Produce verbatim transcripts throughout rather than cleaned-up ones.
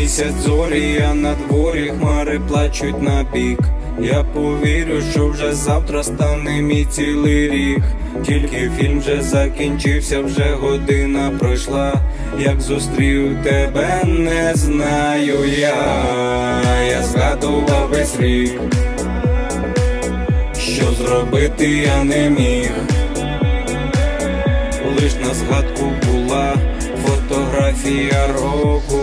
Місяць зорі, а на дворі хмари плачуть на бік. Я повірю, що вже завтра стане мій цілий рік. Тільки фільм вже закінчився, вже година пройшла. Як зустрів тебе, не знаю я. Я згадував весь рік, що зробити я не міг. Лиш на згадку була фотографія року.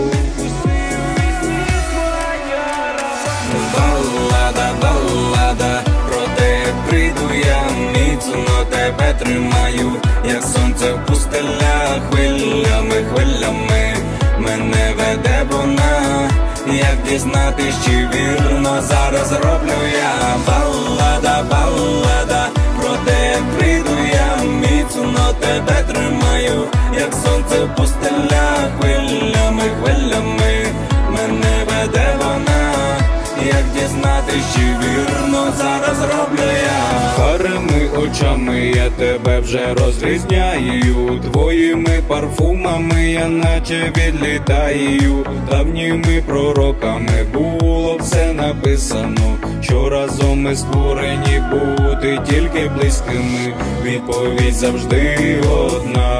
Балада, балада, про те прийду я, міцно тебе тримаю, як сонце в пустелях, хвилями, хвилями мене веде вона. Як дізнатись, чи вірно зараз роблю я. Балада, балада, про те прийду я, міцно тебе тримаю, як сонце в пустелях, хвилями, хвилями мене веде вона. Як дізнатись, чи вірно зараз роблю я. Карими очами я тебе вже розрізняю, твоїми парфумами я наче відлітаю. Давніми пророками було все написано, що разом ми створені бути тільки близькими. Відповідь завжди одна,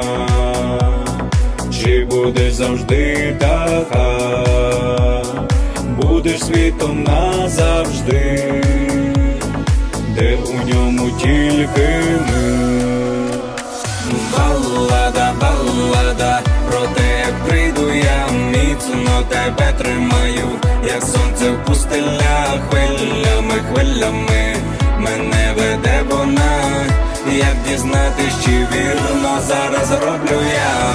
чи будеш завжди така? Будеш світом назавжди, де у ньому тільки ми. Балада, балада, про те прийду я, міцно тебе тримаю, як сонце в пустелях, хвилями, хвилями мене веде вона. Як дізнатись, чи вірно зараз роблю я.